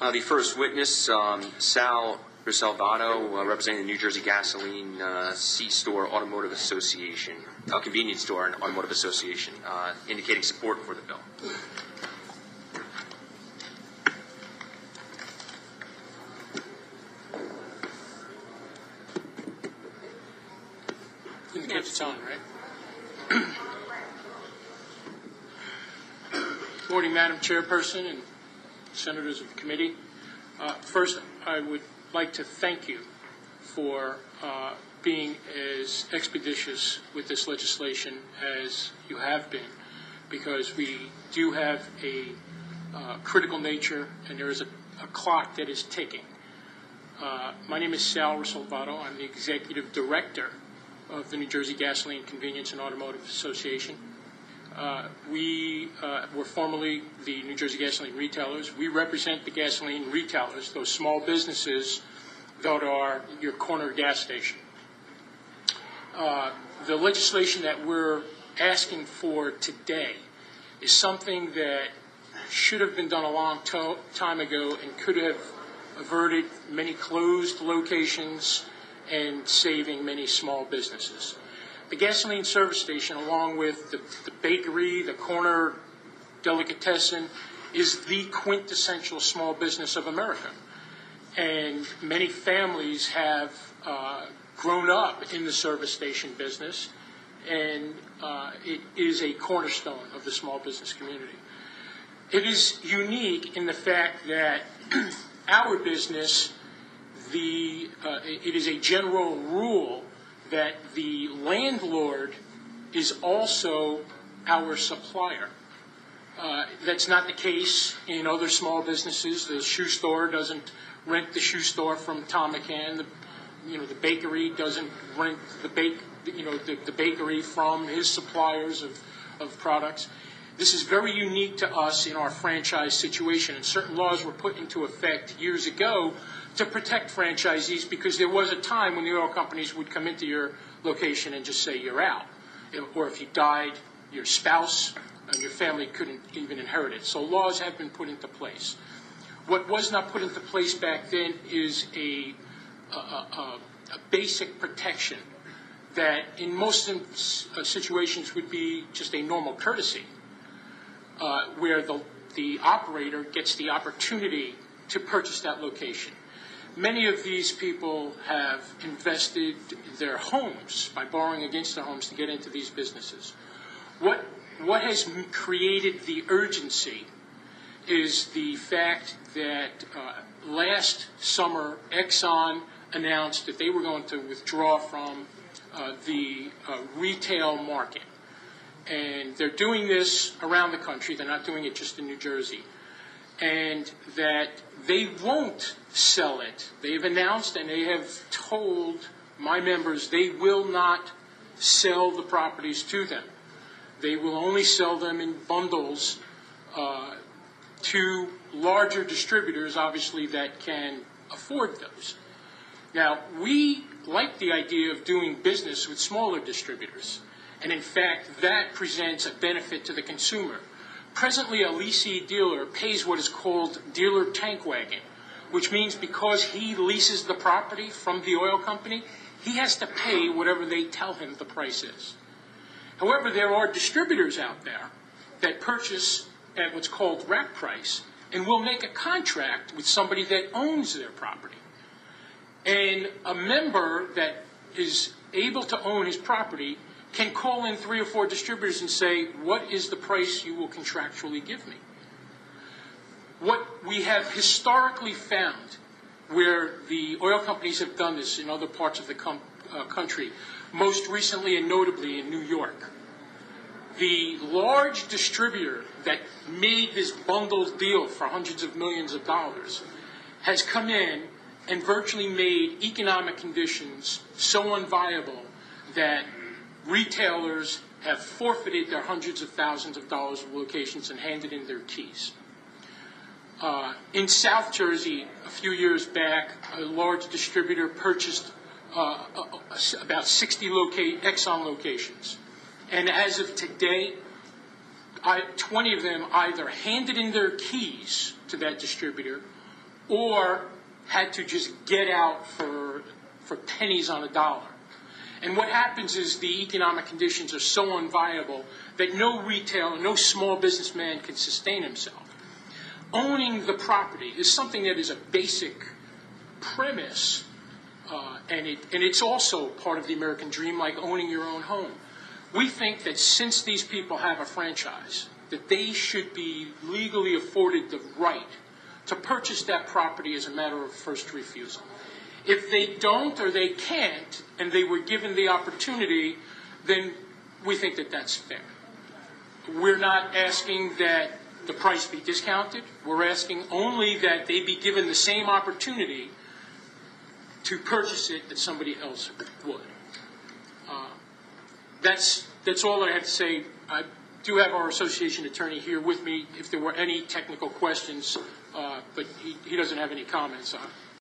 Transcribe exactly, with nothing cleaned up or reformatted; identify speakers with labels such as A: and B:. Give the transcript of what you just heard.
A: Uh, the first witness, um, Sal Risalvato, uh, representing the New Jersey Gasoline uh, C-Store Automotive Association, uh, Convenience Store and Automotive Association, uh, indicating support for the bill.
B: Indicate it's on, right? Morning, Madam Chairperson and Senators of the committee. Uh, first, I would like to thank you for uh, being as expeditious with this legislation as you have been, because we do have a uh, critical nature and there is a, a clock that is ticking. Uh, my name is Sal Risalvato. I'm the Executive Director of the New Jersey Gasoline Convenience and Automotive Association. Uh, we uh, were formerly the New Jersey Gasoline Retailers. We represent the gasoline retailers, those small businesses that are your corner gas station. Uh, the legislation that we're asking for today is something that should have been done a long to- time ago and could have averted many closed locations and saving many small businesses. The gasoline service station, along with the, the bakery, the corner delicatessen, is the quintessential small business of America. And many families have uh, grown up in the service station business, and uh, it is a cornerstone of the small business community. It is unique in the fact that our business, the uh, it is a general rule that the landlord is also our supplier. Uh, that's not the case in other small businesses. The shoe store doesn't rent the shoe store from Tom McCann. The, you know, the bakery doesn't rent the bake, you know, the, the bakery from his suppliers of, of products. This is very unique to us in our franchise situation, and certain laws were put into effect years ago to protect franchisees, because there was a time when the oil companies would come into your location and just say you're out. Or if you died, your spouse and your family couldn't even inherit it. So laws have been put into place. What was not put into place back then is a, a, a, a basic protection that in most situations would be just a normal courtesy, uh, where the, the operator gets the opportunity to purchase that location. Many of these people have invested their homes by borrowing against their homes to get into these businesses. What, what has created the urgency is the fact that uh, last summer Exxon announced that they were going to withdraw from uh, the uh, retail market. And they're doing this around the country. They're not doing it just in New Jersey. And that they won't sell it. They've announced and they have told my members they will not sell the properties to them. They will only sell them in bundles uh, to larger distributors, obviously, that can afford those. Now, we like the idea of doing business with smaller distributors. And in fact, that presents a benefit to the consumer. Presently, a leasing dealer pays what is called dealer tank wagon, which means because he leases the property from the oil company, he has to pay whatever they tell him the price is. However, there are distributors out there that purchase at what's called rack price and will make a contract with somebody that owns their property. And a member that is able to own his property can call in three or four distributors and say, what is the price you will contractually give me? What we have historically found, where the oil companies have done this in other parts of the com- uh, country, most recently and notably in New York, the large distributor that made this bundled deal for hundreds of millions of dollars has come in and virtually made economic conditions so unviable that retailers have forfeited their hundreds of thousands of dollars of locations and handed in their keys. Uh, in South Jersey, a few years back, a large distributor purchased uh, about sixty loca- Exxon locations. And as of today, I, twenty of them either handed in their keys to that distributor or had to just get out for, for pennies on a dollar. And what happens is the economic conditions are so unviable that no retail, no small businessman can sustain himself. Owning the property is something that is a basic premise, uh, and, it, and it's also part of the American dream, like owning your own home. We think that since these people have a franchise, that they should be legally afforded the right to purchase that property as a matter of first refusal. If they don't or they can't, and they were given the opportunity, then we think that that's fair. We're not asking that the price be discounted. We're asking only that they be given the same opportunity to purchase it that somebody else would. Uh, that's that's all I have to say. I do have our association attorney here with me if there were any technical questions, uh, but he, he doesn't have any comments on it.